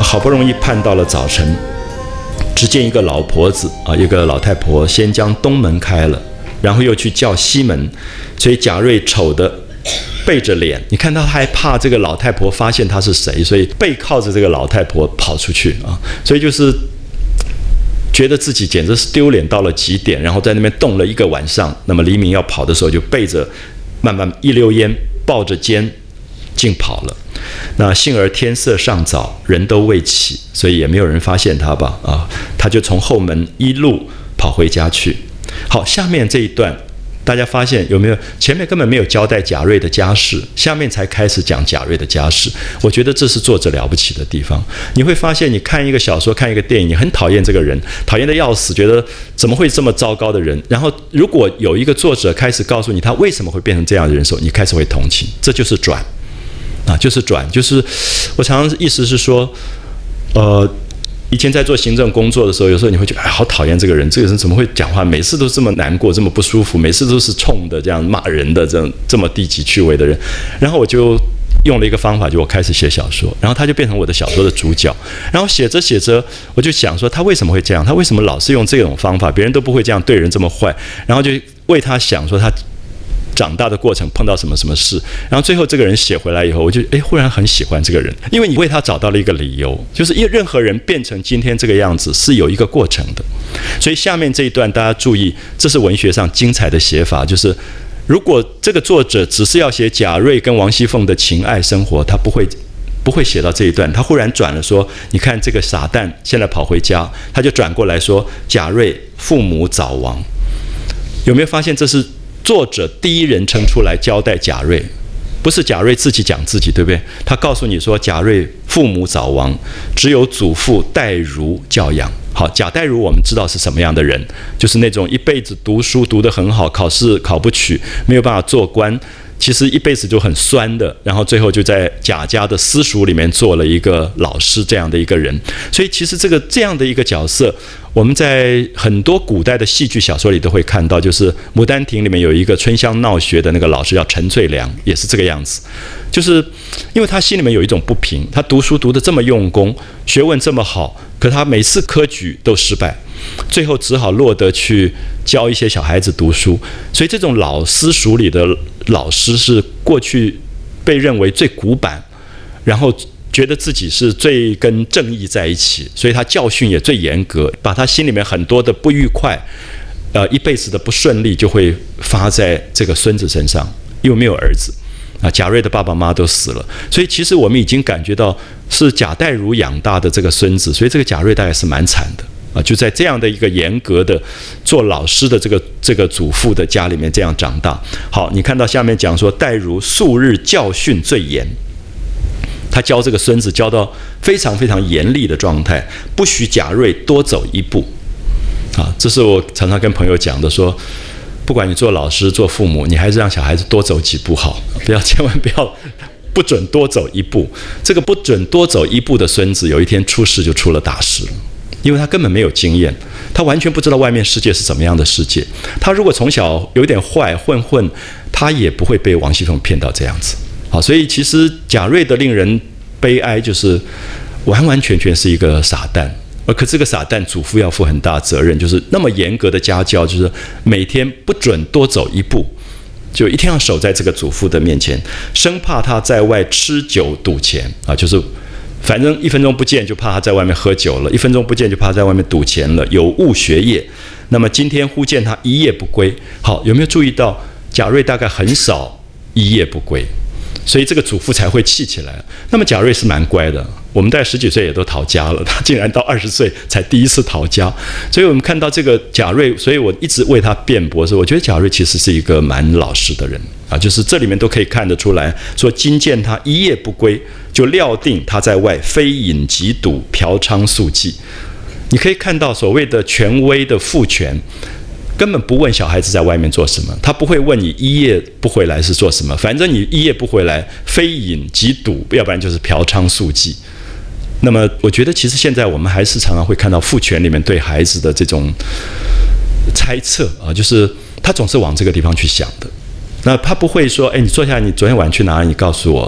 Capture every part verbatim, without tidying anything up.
好不容易盼到了早晨，只见一个老婆子啊，一个老太婆先将东门开了，然后又去叫西门，所以贾瑞丑的背着脸，你看他还怕这个老太婆发现他是谁，所以背靠着这个老太婆跑出去啊，所以就是觉得自己简直是丢脸到了极点，然后在那边冻了一个晚上，那么黎明要跑的时候就背着慢慢一溜烟抱着肩竟跑了。那幸而天色尚早，人都未起，所以也没有人发现他吧啊，他就从后门一路跑回家去。好，下面这一段大家发现有没有？前面根本没有交代贾瑞的家事，下面才开始讲贾瑞的家事。我觉得这是作者了不起的地方。你会发现，你看一个小说，看一个电影，你很讨厌这个人，讨厌的要死，觉得怎么会这么糟糕的人？然后，如果有一个作者开始告诉你他为什么会变成这样的人的时候，你开始会同情，这就是转啊，就是转，就是我常常意思是说，呃。以前在做行政工作的时候，有时候你会觉得哎，好讨厌这个人，这个人怎么会讲话，每次都这么难过，这么不舒服，每次都是冲的这样骂人的，这样这么低级趣味的人。然后我就用了一个方法，就我开始写小说，然后他就变成我的小说的主角。然后写着写着，我就想说他为什么会这样？他为什么老是用这种方法？别人都不会这样对人这么坏。然后就为他想说他长大的过程碰到什么什么事，然后最后这个人写回来以后，我就哎忽然很喜欢这个人，因为你为他找到了一个理由，就是因为任何人变成今天这个样子是有一个过程的。所以下面这一段大家注意，这是文学上精彩的写法，就是如果这个作者只是要写贾瑞跟王熙凤的情爱生活，他不会不会写到这一段，他忽然转了说，你看这个傻蛋现在跑回家，他就转过来说贾瑞父母早亡。有没有发现这是作者第一人称出来交代贾瑞，不是贾瑞自己讲自己，对不对？他告诉你说贾瑞父母早亡，只有祖父戴如教养。好，贾代儒我们知道是什么样的人，就是那种一辈子读书读得很好，考试考不取，没有办法做官，其实一辈子就很酸的，然后最后就在贾家的私塾里面做了一个老师这样的一个人。所以其实这个这样的一个角色，我们在很多古代的戏剧小说里都会看到，就是《牡丹亭》里面有一个春香闹学的那个老师叫陈最良，也是这个样子。就是因为他心里面有一种不平，他读书读得这么用功，学问这么好，可他每次科举都失败，最后只好落得去教一些小孩子读书。所以这种老私塾里的老师是过去被认为最古板，然后觉得自己是最跟正义在一起，所以他教训也最严格，把他心里面很多的不愉快，呃，一辈子的不顺利就会发在这个孙子身上，因为没有儿子啊，贾瑞的爸爸妈妈都死了，所以其实我们已经感觉到是贾代儒养大的这个孙子，所以这个贾瑞大概是蛮惨的啊，就在这样的一个严格的做老师的这个这个祖父的家里面这样长大。好，你看到下面讲说，代儒素日教训最严，他教这个孙子教到非常非常严厉的状态，不许贾瑞多走一步啊，这是我常常跟朋友讲的，说不管你做老师做父母，你还是让小孩子多走几步好，不要千万不要不准多走一步。这个不准多走一步的孙子，有一天出事就出了大事了，因为他根本没有经验，他完全不知道外面世界是怎么样的世界。他如果从小有点坏混混，他也不会被王熙凤骗到这样子。好，所以其实贾瑞的令人悲哀，就是完完全全是一个傻蛋。而可这个傻蛋祖父要负很大责任，就是那么严格的家教，就是每天不准多走一步，就一定要守在这个祖父的面前，生怕他在外吃酒赌钱啊，就是反正一分钟不见就怕他在外面喝酒了，一分钟不见就怕他在外面赌钱了，有误学业。那么今天忽见他一夜不归，好，有没有注意到贾瑞大概很少一夜不归，所以这个祖父才会气起来。那么贾瑞是蛮乖的，我们大概十几岁也都逃家了，他竟然到二十岁才第一次逃家。所以我们看到这个贾瑞，所以我一直为他辩驳，说我觉得贾瑞其实是一个蛮老实的人啊，就是这里面都可以看得出来，说今见他一夜不归，就料定他在外非饮即赌，嫖娼宿妓。你可以看到所谓的权威的父权，根本不问小孩子在外面做什么，他不会问你一夜不回来是做什么，反正你一夜不回来，非饮即赌，要不然就是嫖娼宿妓。那么我觉得其实现在我们还是常常会看到父权里面对孩子的这种猜测啊，就是他总是往这个地方去想的。那他不会说，哎，你坐下来，你昨天晚上去哪里？你告诉我，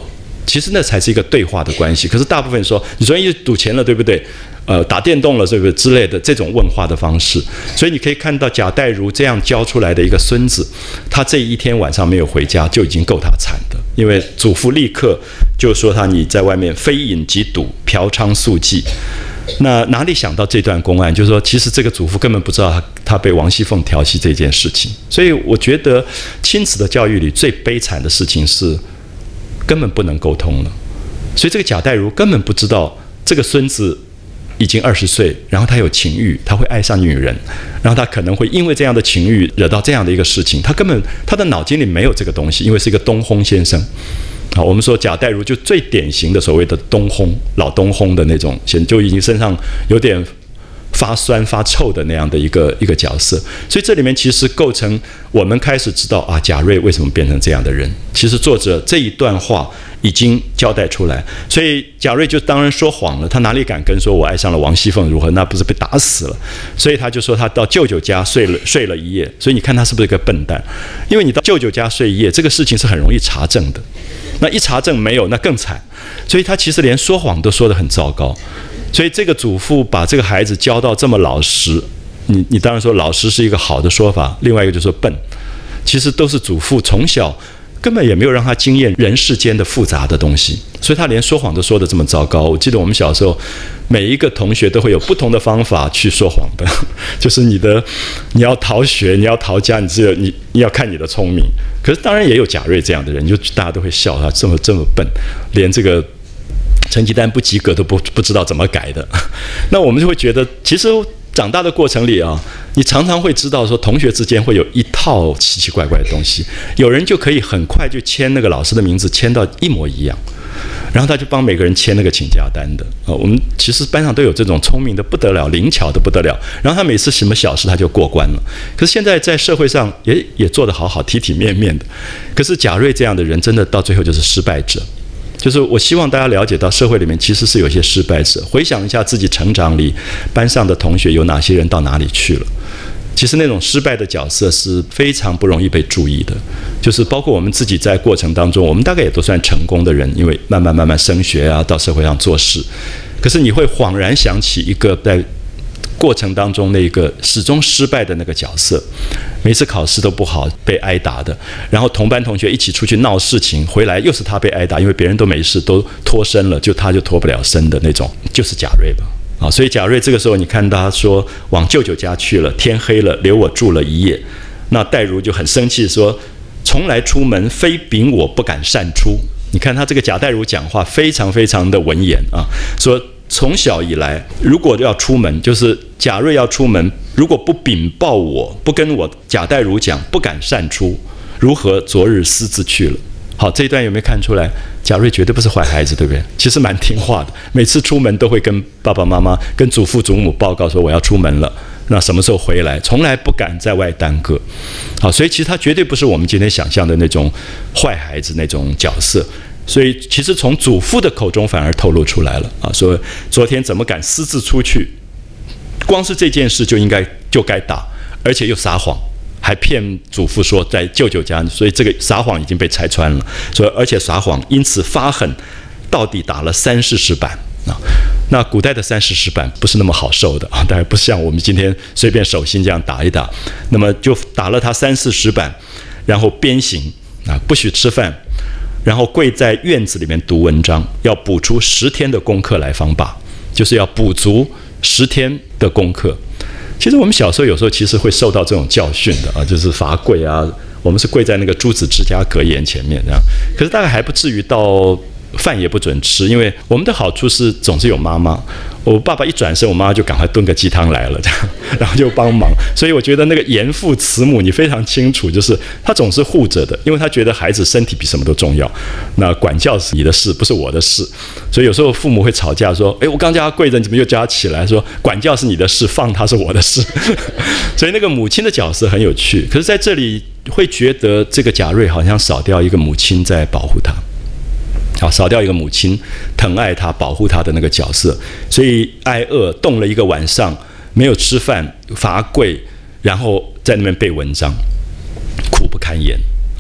其实那才是一个对话的关系。可是大部分人说你昨天一直赌钱了，对不对？呃，打电动了，对不对？之类的这种问话的方式。所以你可以看到贾代儒这样教出来的一个孙子，他这一天晚上没有回家就已经够他惨的，因为祖父立刻就说他你在外面非饮即赌，嫖娼宿妓。那哪里想到这段公案，就是说其实这个祖父根本不知道他他被王熙凤调戏这件事情。所以我觉得亲子的教育里最悲惨的事情是根本不能沟通了。所以这个贾代儒根本不知道这个孙子已经二十岁，然后他有情欲，他会爱上女人，然后他可能会因为这样的情欲惹到这样的一个事情，他根本他的脑筋里没有这个东西，因为是一个东烘先生。好，我们说贾代儒就最典型的所谓的东烘，老东烘的那种，就已经身上有点发酸发臭的那样的一个一个角色。所以这里面其实构成我们开始知道啊，贾瑞为什么变成这样的人。其实作者这一段话已经交代出来，所以贾瑞就当然说谎了，他哪里敢跟说我爱上了王熙凤如何？那不是被打死了。所以他就说他到舅舅家睡了睡了一夜。所以你看他是不是一个笨蛋？因为你到舅舅家睡一夜，这个事情是很容易查证的。那一查证没有，那更惨。所以他其实连说谎都说得很糟糕。所以这个祖父把这个孩子教到这么老实，你你当然说老实是一个好的说法，另外一个就是说笨，其实都是祖父从小根本也没有让他经验人世间的复杂的东西，所以他连说谎都说得这么糟糕。我记得我们小时候每一个同学都会有不同的方法去说谎的，就是你的你要逃学，你要逃家，你只有你你要看你的聪明。可是当然也有贾瑞这样的人，就大家都会笑他这么这么笨，连这个成绩单不及格都不不知道怎么改的。那我们就会觉得，其实长大的过程里啊，你常常会知道说，同学之间会有一套奇奇怪怪的东西。有人就可以很快就签那个老师的名字，签到一模一样，然后他就帮每个人签那个请假单的啊。我们其实班上都有这种聪明的不得了、灵巧的不得了，然后他每次什么小事他就过关了。可是现在在社会上也也做得好好、体体面面的。可是贾瑞这样的人，真的到最后就是失败者。就是我希望大家了解到，社会里面其实是有些失败者。回想一下自己成长里班上的同学有哪些人到哪里去了，其实那种失败的角色是非常不容易被注意的。就是包括我们自己在过程当中，我们大概也都算成功的人，因为慢慢慢慢升学啊，到社会上做事。可是你会恍然想起一个在过程当中那个始终失败的那个角色，每次考试都不好，被挨打的，然后同班同学一起出去闹事情，回来又是他被挨打，因为别人都没事，都脱身了，就他就脱不了身的那种，就是贾瑞了啊。所以贾瑞这个时候，你看他说往舅舅家去了，天黑了，留我住了一夜。那代儒就很生气说，从来出门非禀我不敢擅出。你看他这个贾代儒讲话非常非常的文言啊，说从小以来，如果要出门，就是贾瑞要出门，如果不禀报我，不跟我贾代儒讲，不敢擅出，如何昨日私自去了。好，这一段有没有看出来？贾瑞绝对不是坏孩子，对不对？其实蛮听话的，每次出门都会跟爸爸妈妈、跟祖父祖母报告说我要出门了，那什么时候回来，从来不敢在外耽搁。好，所以其实他绝对不是我们今天想象的那种坏孩子那种角色。所以其实从祖父的口中反而透露出来了啊，说昨天怎么敢私自出去，光是这件事就应该就该打，而且又撒谎，还骗祖父说在舅舅家，所以这个撒谎已经被拆穿了，所以而且撒谎，因此发狠，到底打了三四十板啊。那古代的三四十板不是那么好受的啊，当然不像我们今天随便手心这样打一打，那么就打了他三四十板，然后鞭刑啊，不许吃饭。然后跪在院子里面读文章，要补出十天的功课来方罢，就是要补足十天的功课。其实我们小时候有时候其实会受到这种教训的啊，就是罚跪啊。我们是跪在那个朱子治家格言前面这样，可是大概还不至于到饭也不准吃，因为我们的好处是总是有妈妈。我爸爸一转身，我妈妈就赶快炖个鸡汤来了，这样，然后就帮忙。所以我觉得那个严父慈母，你非常清楚，就是他总是护着的，因为他觉得孩子身体比什么都重要。那管教是你的事，不是我的事。所以有时候父母会吵架说：“哎，我刚叫他跪着，你怎么又叫他起来？”说管教是你的事，放他是我的事。所以那个母亲的角色很有趣。可是在这里会觉得这个贾瑞好像少掉一个母亲在保护他。好，少掉一个母亲疼爱他、保护他的那个角色，所以挨饿冻了一个晚上，没有吃饭，罚跪，然后在那边背文章，苦不堪言。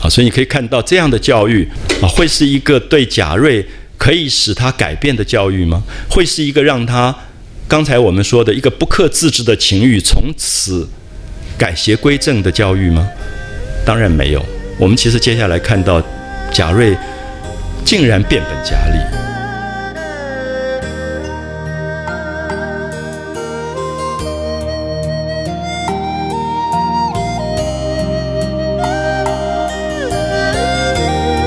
啊，所以你可以看到这样的教育啊，会是一个对贾瑞可以使他改变的教育吗？会是一个让他刚才我们说的一个不克自制的情欲从此改邪归正的教育吗？当然没有。我们其实接下来看到贾瑞竟然变本加厉。